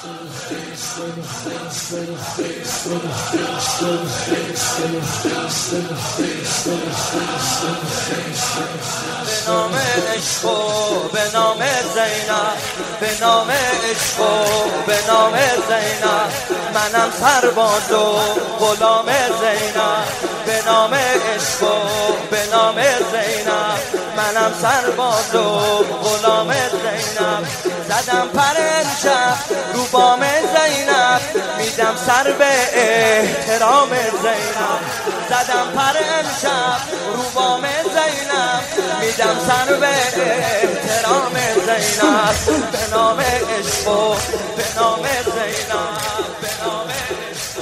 به نام عشق و به نام زینب، به نام عشق و به نام زینب، منم سرباز و غلام زینب. به نام عشق و به نام زینب، منم سرباز و غلام زینب. زدم پر امشب رو بام زینب، میدم سر به احترام زینب. زدم پر امشب رو بام زینب، میدم سر به احترام زینب. به نام عشق و به نام زینب، به نام عشق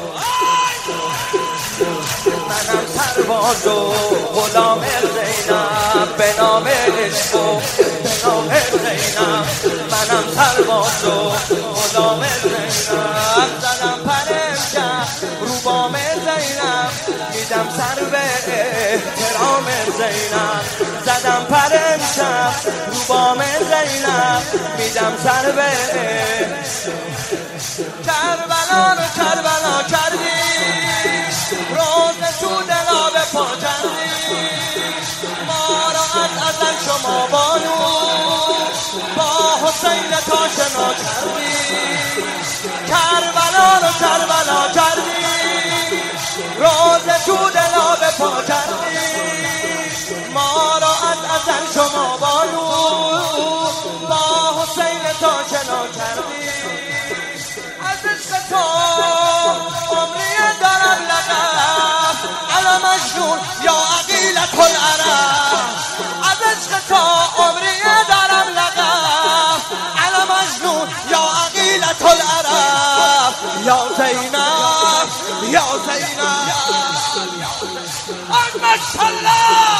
منم سرباز و غلام زینب. به نام عشق و به نام زینب، منم سرباز و غلام زینب. زدم پر امشب رو بام زینب، میدم سر به احترام زینب. زدم پر امشب رو بام زینب، میدم سر به کربلا رو کربلا کردی، روز تو دلا به پا کردی. ما را از ازل شما بانو با حسین تا شنا کردی. کربلا رو کربلا کردی، روز تو دلا به پا کردی. ما را از ازل شما بانو با حسین تا شنا کردی. از عشق تو عمری دارم لقب، انا مجنون یا عقیلة العرب. از عشق تو عمری دارم لقب، انا مجنون یا عقیلة العرب. یا زینب یا زینب ماشاءالله.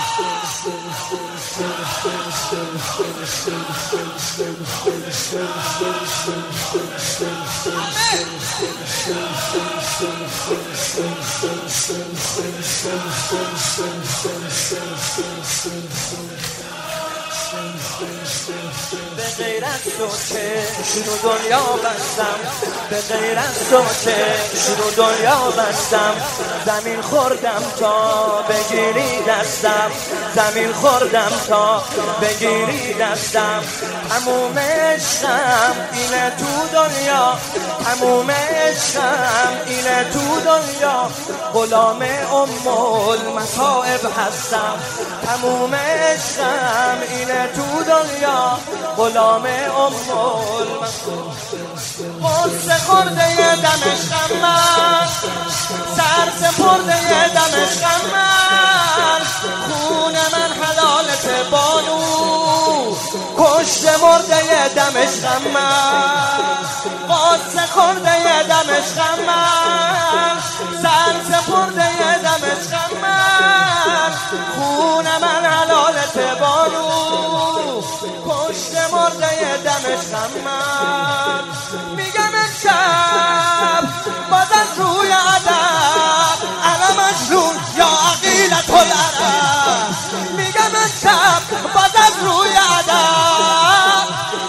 به غیر از تو که شروع دنیا بستم، به غیر از تو که شروع دنیا بستم. زمین خوردم تا بگیری دستم، زمین خوردم تا بگیری دستم. تموم عشقم اینه تو دنیا، تموم عشقم اینه تو دنیا. غلام ام المصائب هستم، تموم عشقم اینه تو دنیا. غلام ام المصائب. قصه خورده دمشقم من، سر سپرده دمشقم من. خون من حلالت بانو، کشت مرده دمشقم من. قصه خورده دمشقم من، سر سپرده دمشقم من. خون من حلالت بانو، کشت مرده دمشقم من. میگم امشب باز از روی ادب، انا مجنون یا عقیلة العرب. میگم امشب باز از روی ادب،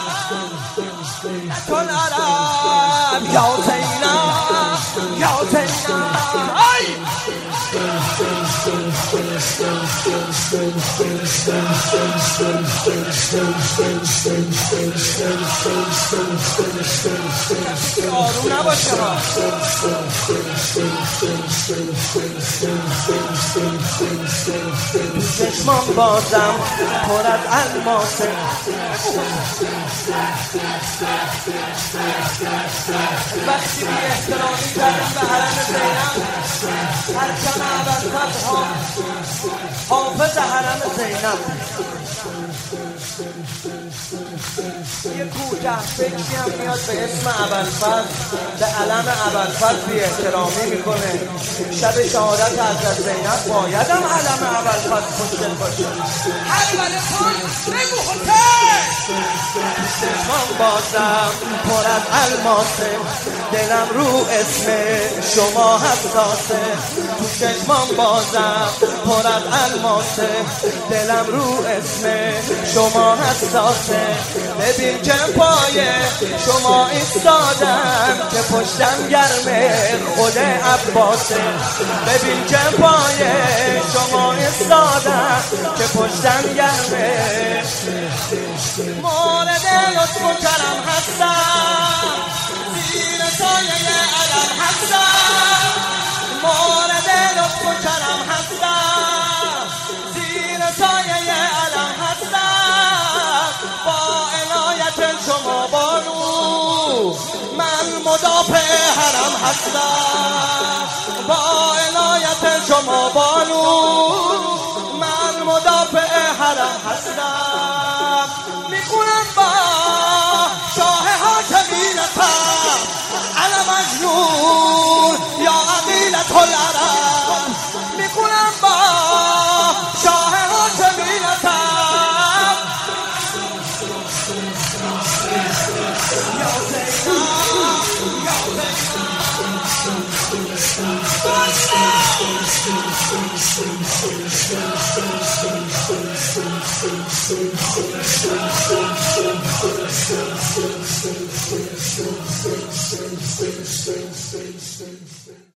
العرب. یا زینب یا زینب آروم نباشه ها. چشمان بازم پر از الماسه، وقتی بی احترامی کردیم به حرم زینب، پرچم ابوالفضل ها حافظ حرم زینب. یه کوته فکری هم میاد به اسم ابوالفضل، به علم ابوالفضل بی احترامی میکنه. شب شهادت حضرت زینب باید هم علم ابوالفضل پشت باشه. هر ولتون بگو حسین. چشمان بازم پر از الماسه، دلم رو اسم شما حساسه. تو چشمان بازم پر از الماسه، دلم رو اسم شما حساسه. ببین ببین که پای شما ایستادم که پشتم گرمه خود عباسه. ببین که پای شما ایستادم که پشتم گرمه. مورد لطف و کرم هستم، زیر سایه علم هستم. مورد لطف و کرم هستم، زیر سایه علم هستم. با عنایت شما بانو من مدافع حرم هستم. با عنایت شما بانو من مدافع حرم هستم. میخونم با شاه حاکمینتم انا مجنون یا عقیلة العرب. میخونم با شاه حاکمینتم یا زینب.